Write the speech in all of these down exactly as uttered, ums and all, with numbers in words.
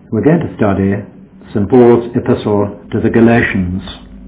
We're going to study Saint Paul's epistle to the Galatians.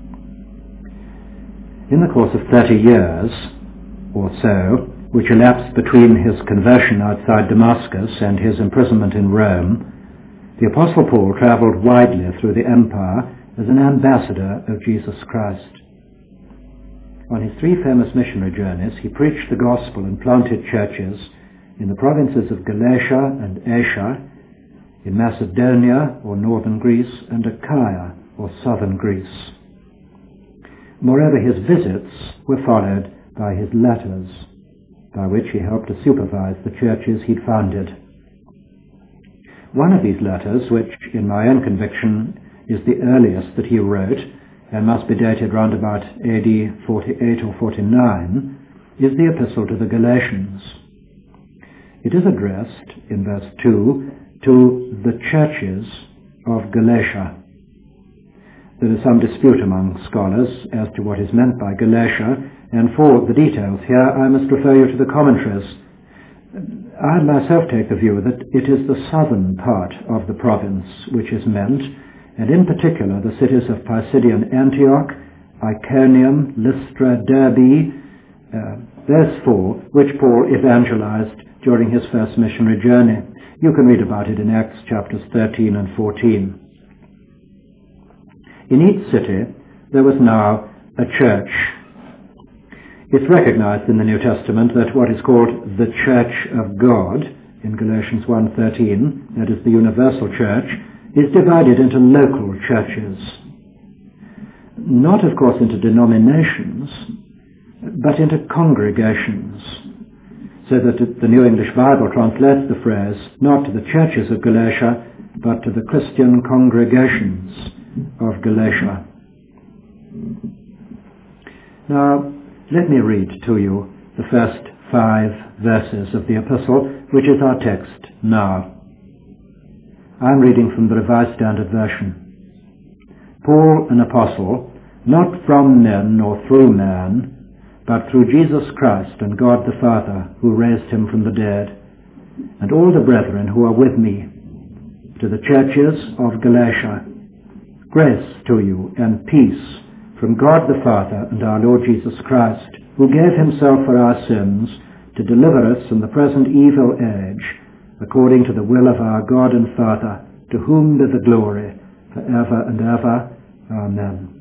In the course of thirty years or so, which elapsed between his conversion outside Damascus and his imprisonment in Rome, the Apostle Paul travelled widely through the empire as an ambassador of Jesus Christ. On his three famous missionary journeys, he preached the gospel and planted churches in the provinces of Galatia and Asia, in Macedonia or northern Greece, and Achaia or southern Greece. Moreover, his visits were followed by his letters, by which he helped to supervise the churches he'd founded. One of these letters, which in my own conviction is the earliest that he wrote, and must be dated round about A D forty-eight or forty-nine, is the Epistle to the Galatians. It is addressed, in verse two, to the churches of Galatia. There is some dispute among scholars as to what is meant by Galatia, and for the details here I must refer you to the commentaries. I myself take the view that it is the southern part of the province which is meant, and in particular the cities of Pisidian Antioch, Iconium, Lystra, Derbe, uh, those four which Paul evangelized during his first missionary journey. You can read about it in Acts chapters thirteen and fourteen. In each city there was now a church. It's recognized in the New Testament that what is called the Church of God, in Galatians one thirteen, that is the universal church, is divided into local churches. Not, of course, into denominations, but into congregations. So that the New English Bible translates the phrase not to the churches of Galatia, but to the Christian congregations of Galatia. Now, let me read to you the first five verses of the epistle, which is our text now. I'm reading from the Revised Standard Version. Paul, an apostle, not from men nor through man, but through Jesus Christ and God the Father, who raised him from the dead, and all the brethren who are with me, to the churches of Galatia, grace to you and peace from God the Father and our Lord Jesus Christ, who gave himself for our sins to deliver us from the present evil age, according to the will of our God and Father, to whom be the glory for ever and ever. Amen.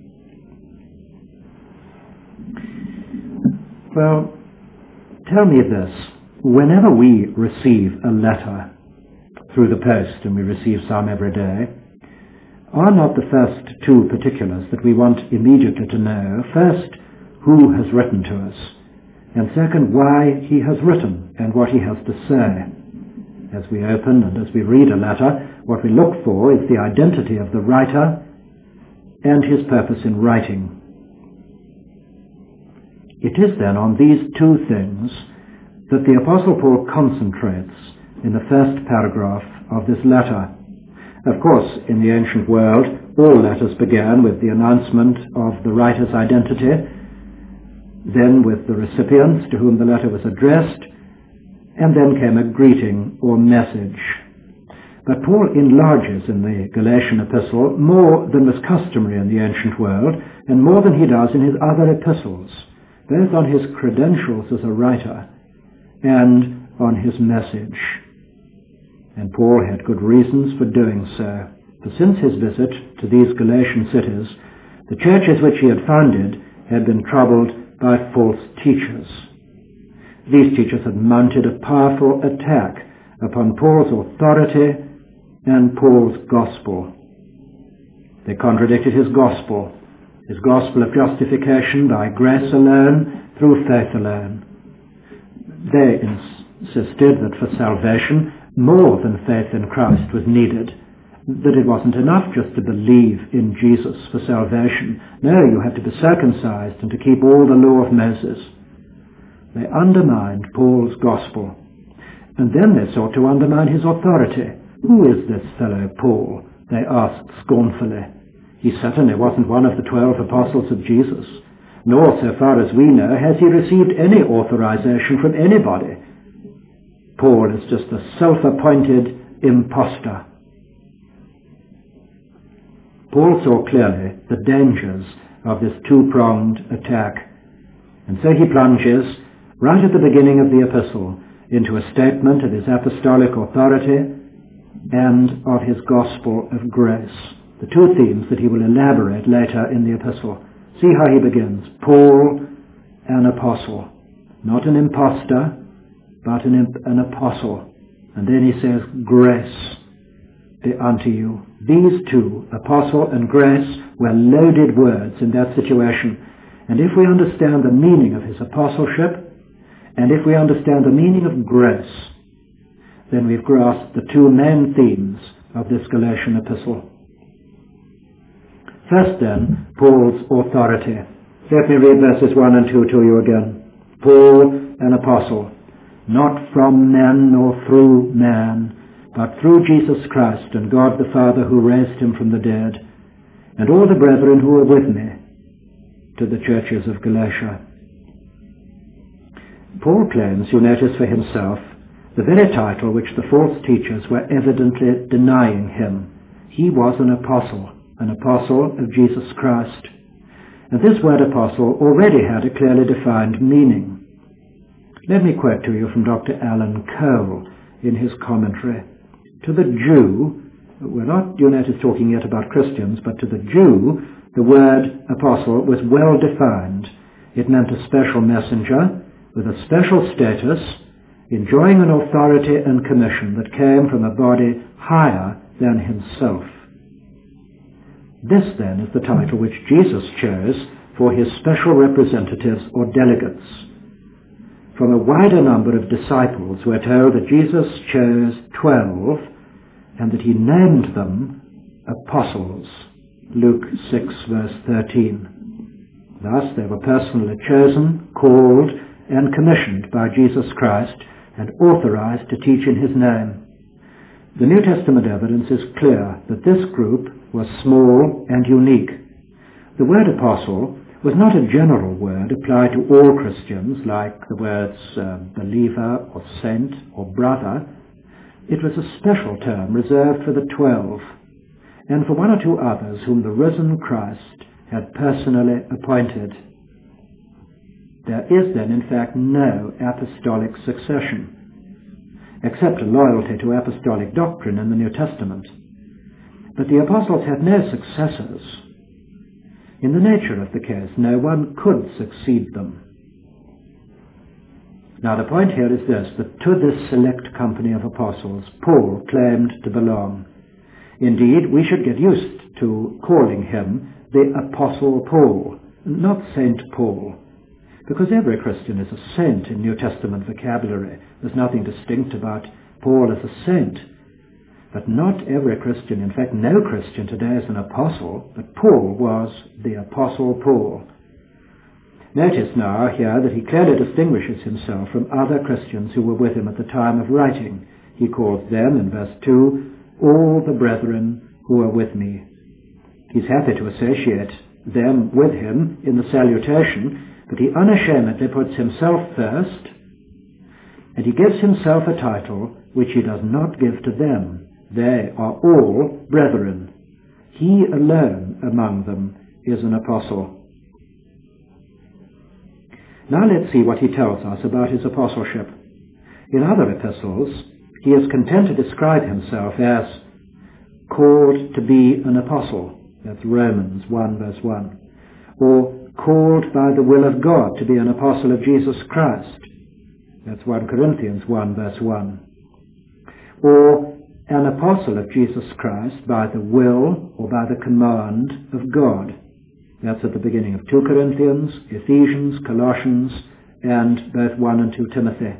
Well, tell me this. Whenever we receive a letter through the post, and we receive some every day, are not the first two particulars that we want immediately to know, first, who has written to us, and second, why he has written and what he has to say? As we open and as we read a letter, what we look for is the identity of the writer and his purpose in writing. It is then on these two things that the Apostle Paul concentrates in the first paragraph of this letter. Of course, in the ancient world, all letters began with the announcement of the writer's identity, then with the recipients to whom the letter was addressed, and then came a greeting or message. But Paul enlarges in the Galatian epistle more than was customary in the ancient world, and more than he does in his other epistles, both on his credentials as a writer and on his message. And Paul had good reasons for doing so, for since his visit to these Galatian cities, the churches which he had founded had been troubled by false teachers. These teachers had mounted a powerful attack upon Paul's authority and Paul's gospel. They contradicted his gospel, his gospel of justification by grace alone, through faith alone. They insisted that for salvation, more than faith in Christ was needed, that it wasn't enough just to believe in Jesus for salvation. No, you had to be circumcised and to keep all the law of Moses. They undermined Paul's gospel, and then they sought to undermine his authority. Who is this fellow Paul? They asked scornfully. He certainly wasn't one of the twelve apostles of Jesus, nor, so far as we know, has he received any authorization from anybody. Paul is just a self-appointed impostor. Paul saw clearly the dangers of this two-pronged attack, and so he plunges right at the beginning of the epistle into a statement of his apostolic authority and of his gospel of grace, the two themes that he will elaborate later in the epistle. See how he begins. Paul, an apostle, not an impostor, but an, an apostle. And then he says, grace be unto you. These two, apostle and grace, were loaded words in that situation. And if we understand the meaning of his apostleship, and if we understand the meaning of grace, then we've grasped the two main themes of this Galatian epistle. First then, Paul's authority. Let me read verses one and two to you again. Paul, an apostle, not from men nor through man, but through Jesus Christ and God the Father who raised him from the dead, and all the brethren who are with me, to the churches of Galatia. Paul claims, you notice, for himself the very title which the false teachers were evidently denying him. He was an apostle, an apostle of Jesus Christ. And this word apostle already had a clearly defined meaning. Let me quote to you from Doctor Alan Cole in his commentary. To the Jew, we're not, you notice, talking yet about Christians, but to the Jew, the word apostle was well defined. It meant a special messenger with a special status, enjoying an authority and commission that came from a body higher than himself. This, then, is the title which Jesus chose for his special representatives or delegates. From a wider number of disciples, we're told that Jesus chose twelve and that he named them apostles. Luke six, verse thirteen. Thus, they were personally chosen, called, and commissioned by Jesus Christ and authorized to teach in his name. The New Testament evidence is clear that this group was small and unique. The word apostle was not a general word applied to all Christians like the words uh, believer or saint or brother. It was a special term reserved for the twelve and for one or two others whom the risen Christ had personally appointed. There is then, in fact, no apostolic succession, except a loyalty to apostolic doctrine in the New Testament. But the apostles had no successors. In the nature of the case, no one could succeed them. Now the point here is this, that to this select company of apostles, Paul claimed to belong. Indeed, we should get used to calling him the Apostle Paul, not Saint Paul, because every Christian is a saint in New Testament vocabulary. There's nothing distinct about Paul as a saint. But not every Christian, in fact no Christian today is an apostle, but Paul was the Apostle Paul. Notice now here that he clearly distinguishes himself from other Christians who were with him at the time of writing. He calls them, in verse two, all the brethren who are with me. He's happy to associate them with him in the salutation, but he unashamedly puts himself first, and he gives himself a title which he does not give to them. They are all brethren. He alone among them is an apostle. Now let's see what he tells us about his apostleship. In other epistles, he is content to describe himself as called to be an apostle. That's Romans one, verse one. Or called by the will of God to be an apostle of Jesus Christ. That's First Corinthians one, verse one. Or an apostle of Jesus Christ by the will or by the command of God. That's at the beginning of Second Corinthians, Ephesians, Colossians, and both First and Second Timothy.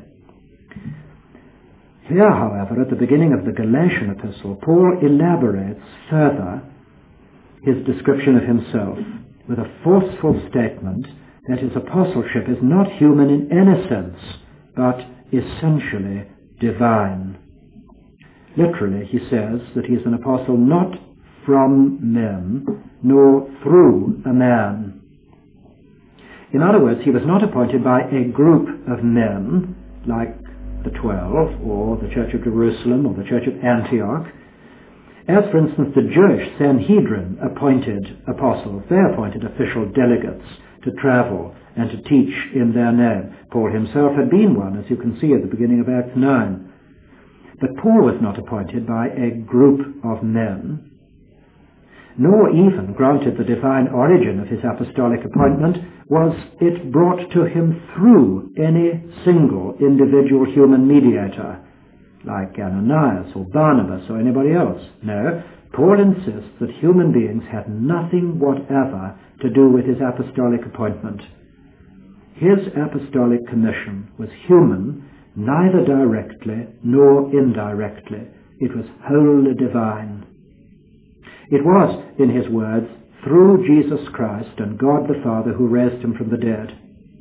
Here, however, at the beginning of the Galatian epistle, Paul elaborates further his description of himself with a forceful statement that his apostleship is not human in any sense, but essentially divine. Literally, he says that he is an apostle not from men, nor through a man. In other words, he was not appointed by a group of men, like the Twelve, or the Church of Jerusalem, or the Church of Antioch, As, for instance, the Jewish Sanhedrin appointed apostles, they appointed official delegates to travel and to teach in their name. Paul himself had been one, as you can see at the beginning of Acts nine. But Paul was not appointed by a group of men, nor even, granted the divine origin of his apostolic appointment, was it brought to him through any single individual human mediator, like Ananias or Barnabas or anybody else. No, Paul insists that human beings had nothing whatever to do with his apostolic appointment. His apostolic commission was human, neither directly nor indirectly. It was wholly divine. It was, in his words, through Jesus Christ and God the Father who raised him from the dead.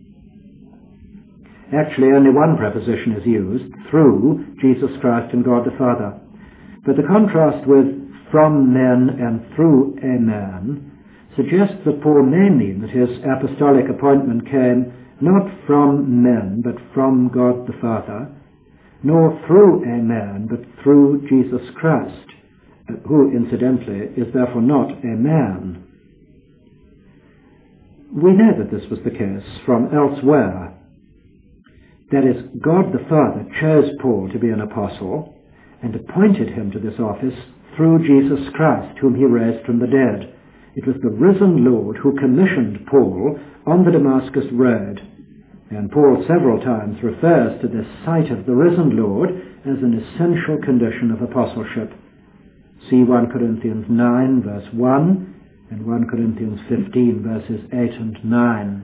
Actually, only one preposition is used, through Jesus Christ and God the Father. But the contrast with from men and through a man suggests that Paul may mean that his apostolic appointment came not from men, but from God the Father, nor through a man, but through Jesus Christ, who, incidentally, is therefore not a man. We know that this was the case from elsewhere. That is, God the Father chose Paul to be an apostle and appointed him to this office through Jesus Christ, whom he raised from the dead. It was the risen Lord who commissioned Paul on the Damascus road, and Paul several times refers to this sight of the risen Lord as an essential condition of apostleship. See First Corinthians nine, verse one, and First Corinthians fifteen, verses eight and nine.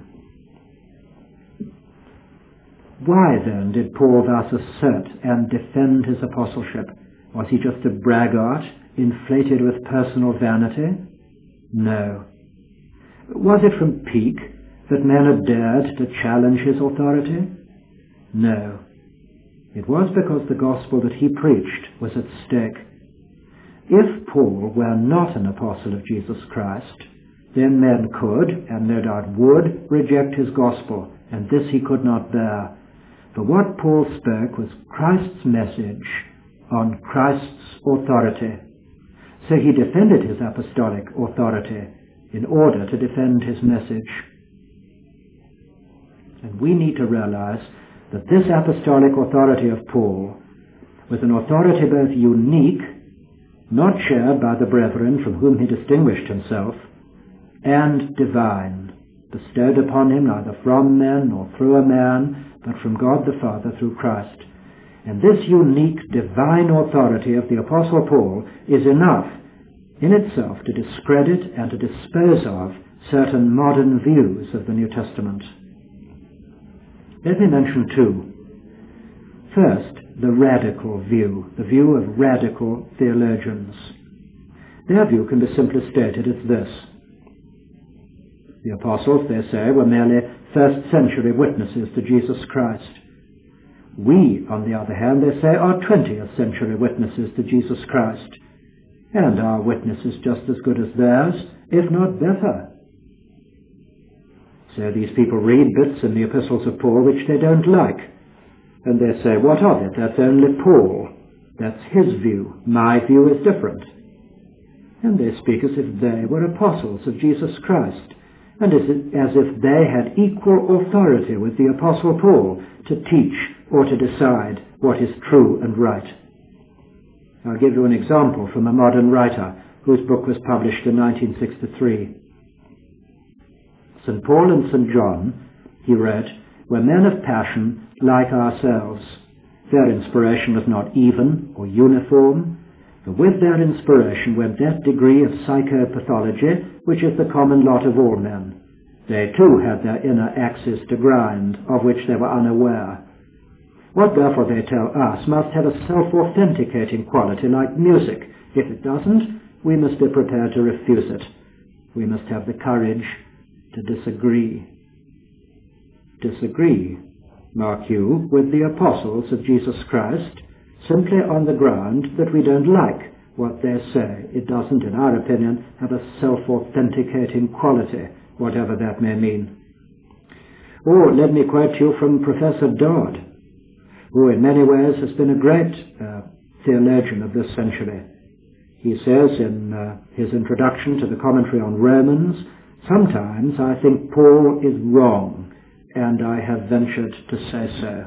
Why then did Paul thus assert and defend his apostleship? Was he just a braggart, inflated with personal vanity? No. Was it from pique that men had dared to challenge his authority? No. It was because the gospel that he preached was at stake. If Paul were not an apostle of Jesus Christ, then men could, and no doubt would, reject his gospel, and this he could not bear. For what Paul spoke was Christ's message on Christ's authority. So he defended his apostolic authority in order to defend his message. And we need to realize that this apostolic authority of Paul was an authority both unique, not shared by the brethren from whom he distinguished himself, and divine, bestowed upon him neither from men nor through a man, but from God the Father through Christ. And this unique divine authority of the Apostle Paul is enough in itself to discredit and to dispose of certain modern views of the New Testament. Let me mention two. First, the radical view, the view of radical theologians. Their view can be simply stated as this. The apostles, they say, were merely first-century witnesses to Jesus Christ. We, on the other hand, they say, are twentieth century witnesses to Jesus Christ. And our witness is just as good as theirs, if not better. So these people read bits in the epistles of Paul which they don't like. And they say, what of it? That's only Paul. That's his view. My view is different. And they speak as if they were apostles of Jesus Christ, and as if they had equal authority with the Apostle Paul to teach or to decide what is true and right. I'll give you an example from a modern writer whose book was published in nineteen sixty-three. Saint Paul and Saint John, he wrote, were men of passion like ourselves. Their inspiration was not even or uniform, but with their inspiration went that degree of psychopathology which is the common lot of all men. They too had their inner axes to grind, of which they were unaware. What therefore they tell us must have a self-authenticating quality like music. If it doesn't, we must be prepared to refuse it. We must have the courage to disagree. Disagree, mark you, with the apostles of Jesus Christ, simply on the ground that we don't like what they say. It doesn't, in our opinion, have a self-authenticating quality, whatever that may mean. Or let me quote you from Professor Dodd, who in many ways has been a great uh, theologian of this century. He says in uh, his introduction to the commentary on Romans, "Sometimes I think Paul is wrong, and I have ventured to say so."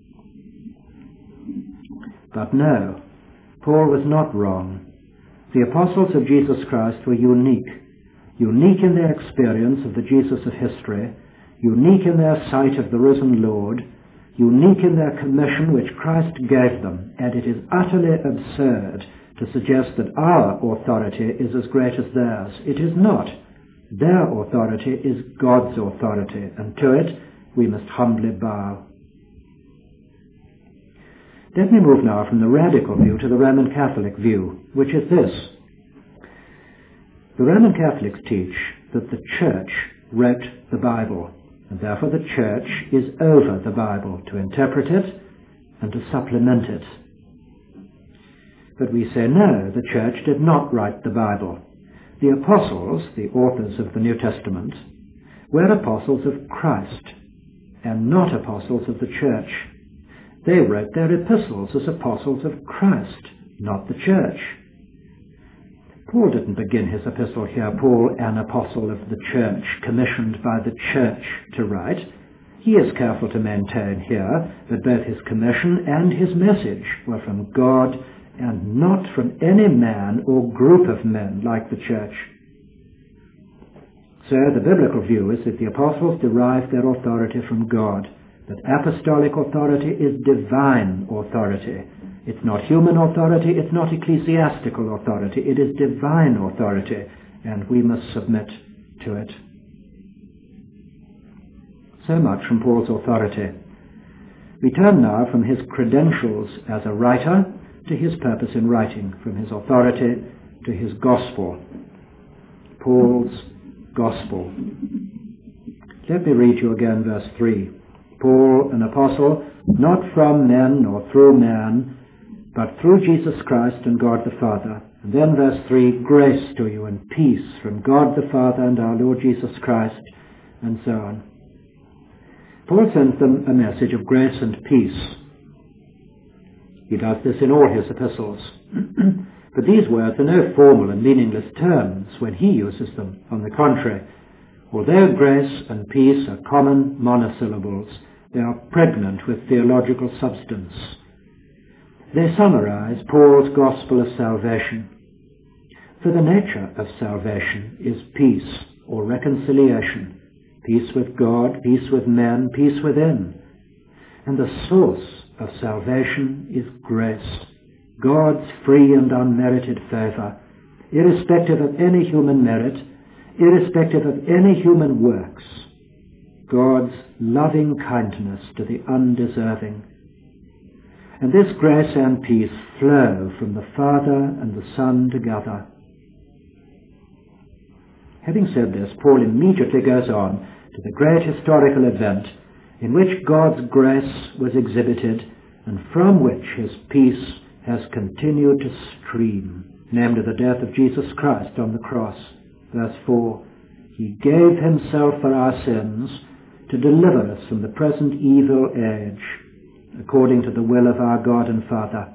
But no, Paul was not wrong. The apostles of Jesus Christ were unique, unique in their experience of the Jesus of history, unique in their sight of the risen Lord, unique in their commission which Christ gave them, and it is utterly absurd to suggest that our authority is as great as theirs. It is not. Their authority is God's authority, and to it we must humbly bow. Let me move now from the radical view to the Roman Catholic view, which is this. The Roman Catholics teach that the Church wrote the Bible, and therefore the Church is over the Bible to interpret it and to supplement it. But we say no, the Church did not write the Bible. The apostles, the authors of the New Testament, were apostles of Christ and not apostles of the Church. They wrote their epistles as apostles of Christ, not the Church. Paul didn't begin his epistle here, Paul, an apostle of the Church, commissioned by the Church to write. He is careful to maintain here that both his commission and his message were from God and not from any man or group of men like the Church. So the biblical view is that the apostles derived their authority from God, that apostolic authority is divine authority. It's not human authority, it's not ecclesiastical authority, it is divine authority, and we must submit to it. So much from Paul's authority. We turn now from his credentials as a writer to his purpose in writing, from his authority to his gospel. Paul's gospel. Let me read you again verse three. Paul, an apostle, not from men nor through man, but through Jesus Christ and God the Father. And then verse three, grace to you and peace from God the Father and our Lord Jesus Christ, and so on. Paul sends them a message of grace and peace. He does this in all his epistles. But these words are no formal and meaningless terms when he uses them. On the contrary, although grace and peace are common monosyllables, they are pregnant with theological substance. They summarize Paul's gospel of salvation. For the nature of salvation is peace or reconciliation, peace with God, peace with men, peace within. And the source of salvation is grace, God's free and unmerited favor, irrespective of any human merit, irrespective of any human works, God's loving kindness to the undeserving. And this grace and peace flow from the Father and the Son together. Having said this, Paul immediately goes on to the great historical event in which God's grace was exhibited and from which his peace has continued to stream, namely the death of Jesus Christ on the cross. Verse four, he gave himself for our sins to deliver us from the present evil age, according to the will of our God and Father.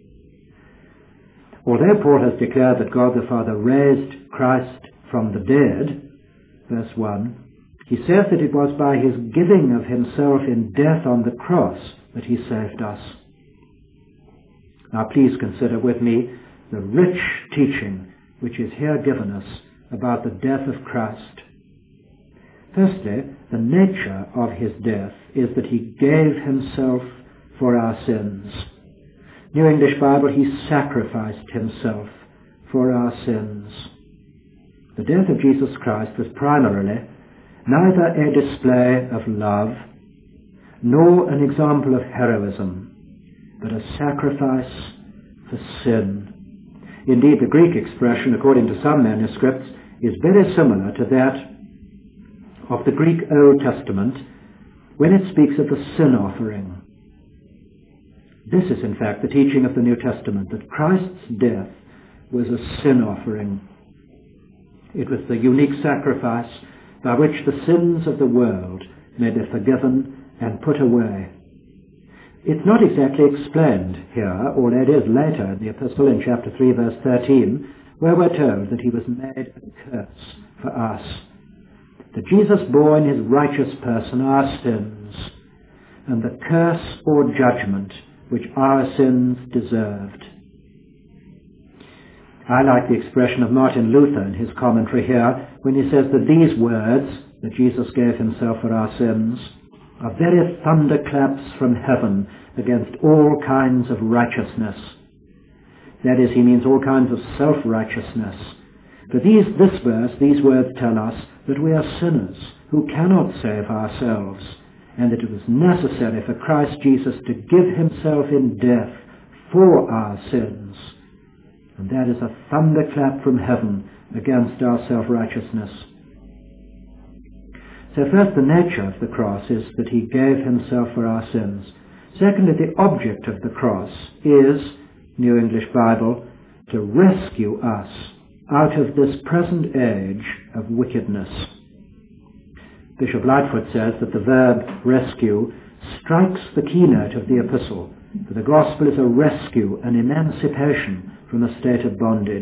Although Paul has declared that God the Father raised Christ from the dead, verse one, he says that it was by his giving of himself in death on the cross that he saved us. Now please consider with me the rich teaching which is here given us about the death of Christ. Firstly, the nature of his death is that he gave himself for our sins. New English Bible, he sacrificed himself for our sins. The death of Jesus Christ was primarily neither a display of love nor an example of heroism, but a sacrifice for sin. Indeed, the Greek expression, according to some manuscripts, is very similar to that of the Greek Old Testament when it speaks of the sin offering. This is in fact the teaching of the New Testament, that Christ's death was a sin offering. It was the unique sacrifice by which the sins of the world may be forgiven and put away. It's not exactly explained here, although it is later in the epistle in chapter three, verse thirteen, where we're told that he was made a curse for us. That Jesus bore in his righteous person our sins, and the curse or judgment which our sins deserved. I like the expression of Martin Luther in his commentary here, when he says that these words, that Jesus gave himself for our sins, are very thunderclaps from heaven against all kinds of righteousness. That is, he means all kinds of self-righteousness. For these, this verse, these words tell us that we are sinners who cannot save ourselves, and that it was necessary for Christ Jesus to give himself in death for our sins. And that is a thunderclap from heaven against our self-righteousness. So first, the nature of the cross is that he gave himself for our sins. Secondly, the object of the cross is, New English Bible, to rescue us out of this present age of wickedness. Bishop Lightfoot says that the verb rescue strikes the keynote of the epistle, for the gospel is a rescue, an emancipation from a state of bondage.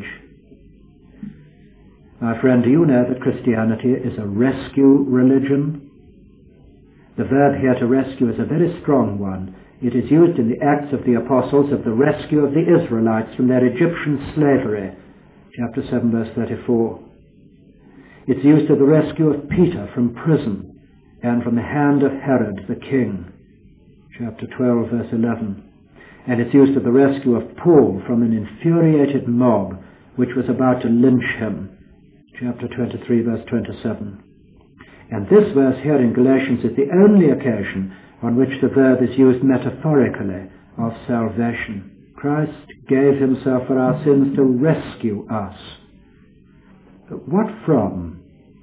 My friend, do you know that Christianity is a rescue religion? The verb here to rescue is a very strong one. It is used in the Acts of the Apostles of the rescue of the Israelites from their Egyptian slavery, chapter seven, verse thirty-four. It's used of the rescue of Peter from prison and from the hand of Herod the king, chapter twelve, verse eleven. And it's used of the rescue of Paul from an infuriated mob which was about to lynch him, chapter twenty-three, verse twenty-seven. And this verse here in Galatians is the only occasion on which the verb is used metaphorically of salvation. Christ gave himself for our sins to rescue us. What from?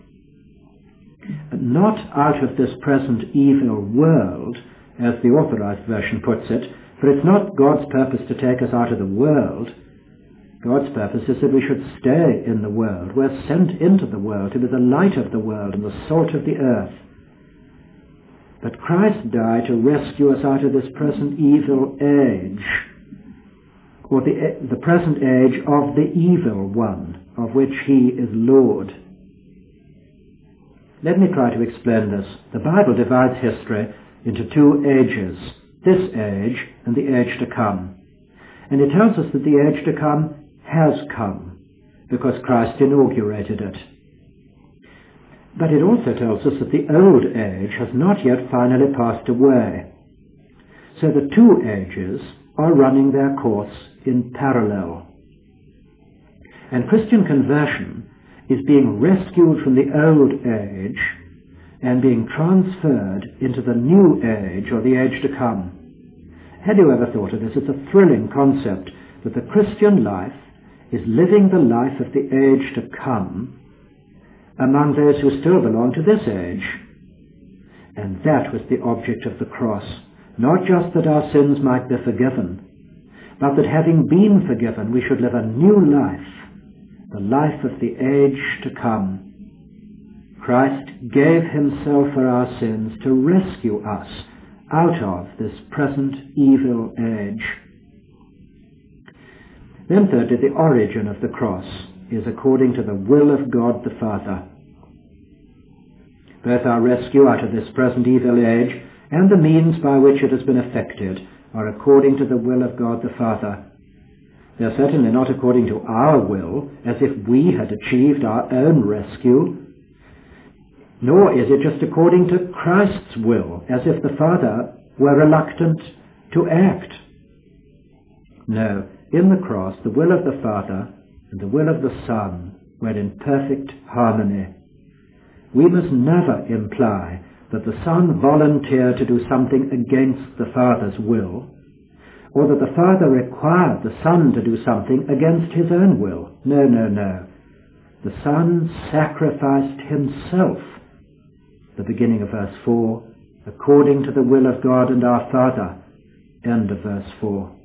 Not out of this present evil world, as the Authorized Version puts it, for it's not God's purpose to take us out of the world. God's purpose is that we should stay in the world. We're sent into the world to be the light of the world and the salt of the earth. But Christ died to rescue us out of this present evil age, or the, the present age of the evil one, of which he is Lord. Let me try to explain this. The Bible divides history into two ages, this age and the age to come. And it tells us that the age to come has come, because Christ inaugurated it. But it also tells us that the old age has not yet finally passed away. So the two ages are running their course in parallel. And Christian conversion is being rescued from the old age and being transferred into the new age, or the age to come. Have you ever thought of this? It's a thrilling concept that the Christian life is living the life of the age to come among those who still belong to this age. And that was the object of the cross. Not just that our sins might be forgiven, but that having been forgiven, we should live a new life, the life of the age to come. Christ gave himself for our sins to rescue us out of this present evil age. Then thirdly, the origin of the cross is according to the will of God the Father. Both our rescue out of this present evil age and the means by which it has been effected are according to the will of God the Father. They are certainly not according to our will, as if we had achieved our own rescue, nor is it just according to Christ's will, as if the Father were reluctant to act. No, in the cross, the will of the Father and the will of the Son were in perfect harmony. We must never imply that the Son volunteered to do something against the Father's will, or that the Father required the Son to do something against his own will. No, no, no. The Son sacrificed himself, the beginning of verse four, according to the will of God and our Father, end of verse four.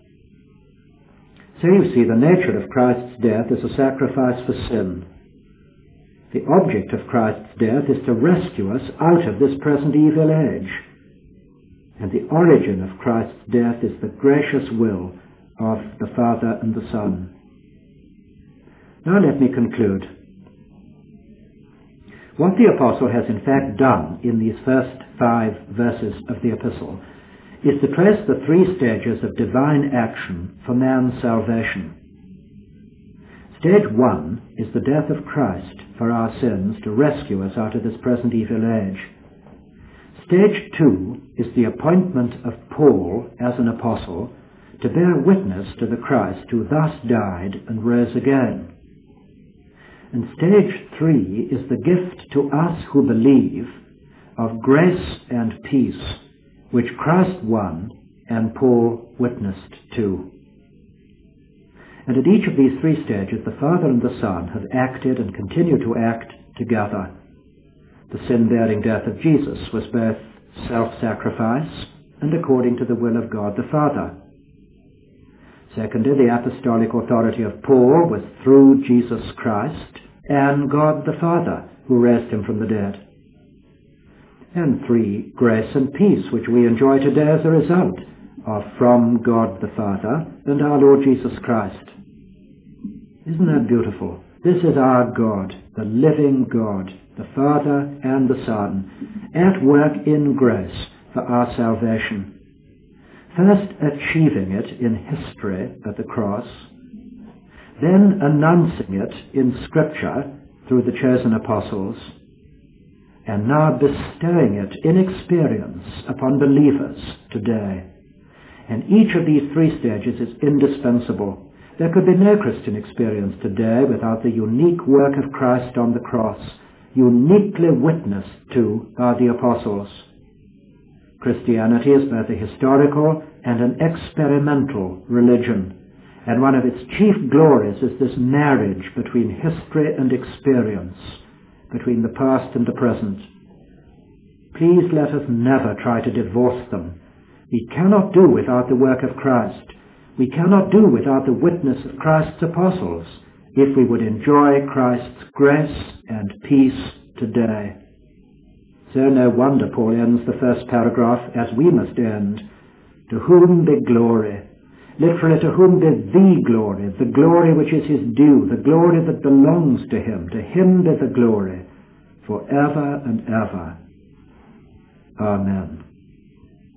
So you see, the nature of Christ's death is a sacrifice for sin. The object of Christ's death is to rescue us out of this present evil age. And the origin of Christ's death is the gracious will of the Father and the Son. Now let me conclude. What the Apostle has in fact done in these first five verses of the epistle is to trace the three stages of divine action for man's salvation. Stage one is the death of Christ for our sins to rescue us out of this present evil age. Stage two is the appointment of Paul as an apostle to bear witness to the Christ who thus died and rose again. And stage three is the gift to us who believe of grace and peace which Christ won and Paul witnessed to. And at each of these three stages the Father and the Son have acted and continue to act together. The sin-bearing death of Jesus was both self-sacrifice and according to the will of God the Father. Secondly, the apostolic authority of Paul was through Jesus Christ and God the Father, who raised him from the dead. And three, grace and peace, which we enjoy today as a result of from God the Father and our Lord Jesus Christ. Isn't that beautiful? This is our God, the living God, the Father and the Son, at work in grace for our salvation. First achieving it in history at the cross, then announcing it in Scripture through the chosen apostles, and now bestowing it in experience upon believers today. And each of these three stages is indispensable. There could be no Christian experience today without the unique work of Christ on the cross, uniquely witnessed to by the apostles. Christianity is both a historical and an experimental religion, and one of its chief glories is this marriage between history and experience, between the past and the present. Please let us never try to divorce them. We cannot do without the work of Christ. We cannot do without the witness of Christ's apostles if we would enjoy Christ's grace and peace today. So no wonder Paul ends the first paragraph as we must end. To whom be glory? Literally, to whom be the glory, the glory which is his due, the glory that belongs to him. To him be the glory forever and ever. Amen.